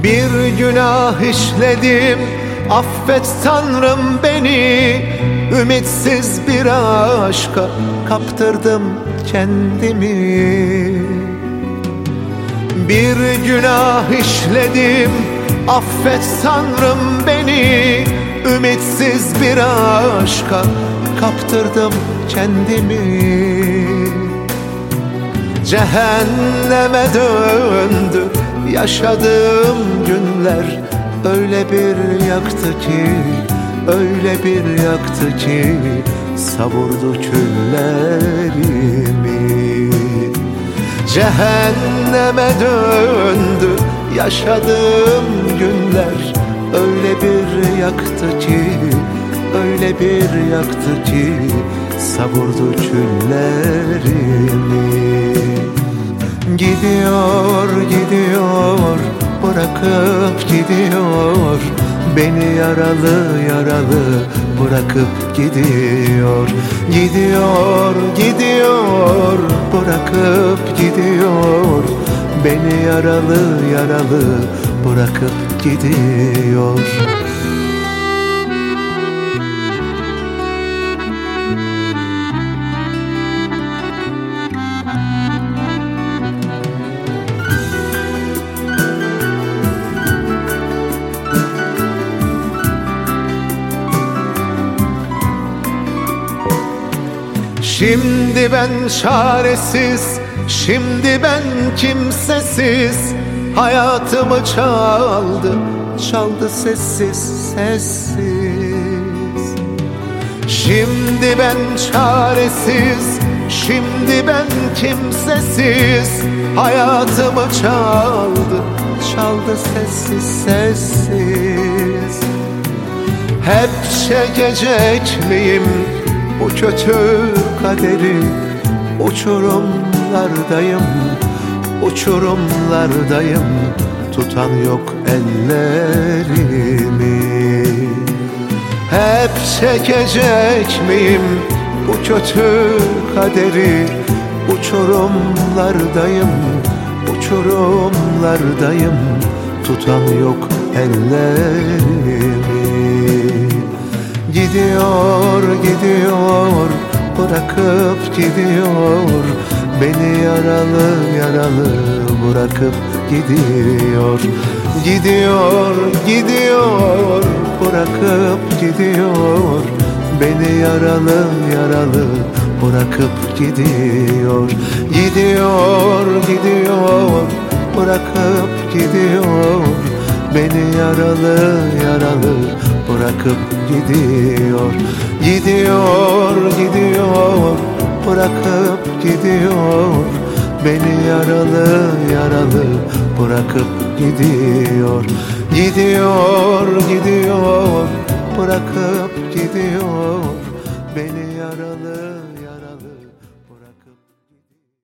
Bir günah işledim, affet Tanrım beni. Ümitsiz bir aşka kaptırdım kendimi. Bir günah işledim, affet Tanrım beni. Ümitsiz bir aşka kaptırdım kendimi. Cehenneme döndü yaşadığım günler. Öyle bir yaktı ki, öyle bir yaktı ki savurdu küllerimi. Cehenneme döndü yaşadığım günler. Öyle bir yaktı ki, öyle bir yaktı ki savurdu küllerimi. Gidiyor, gidiyor, bırakıp gidiyor. Beni yaralı yaralı bırakıp gidiyor. Gidiyor, gidiyor, bırakıp gidiyor. Beni yaralı yaralı bırakıp gidiyor. Şimdi ben çaresiz, şimdi ben kimsesiz. Hayatımı çaldı, çaldı sessiz, sessiz. Şimdi ben çaresiz, şimdi ben kimsesiz. Hayatımı çaldı, çaldı sessiz, sessiz. Hep çekecek miyim bu kötü kaderi? Uçurumlardayım, uçurumlardayım. Tutan yok ellerimi. Hep çekecek miyim bu kötü kaderi? Uçurumlardayım, uçurumlardayım. Tutan yok ellerimi. Gidiyor, gidiyor, bırakıp gidiyor. Beni yaralı yaralı bırakıp gidiyor. Gidiyor, gidiyor, bırakıp gidiyor. Beni yaralı yaralı bırakıp gidiyor. Gidiyor, gidiyor, bırakıp gidiyor. Beni yaralı yaralı bırakıp gidiyor. Gidiyor, gidiyor, bırakıp gidiyor. Beni yaralı yaralı bırakıp gidiyor. Gidiyor, gidiyor, bırakıp gidiyor. Beni yaralı